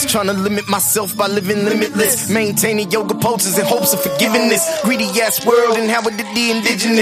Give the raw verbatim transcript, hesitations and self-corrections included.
limitless. Trying to limit myself by living limitless. Maintaining yoga poses in hopes of forgiveness. Greedy ass world and how it did the indigenous.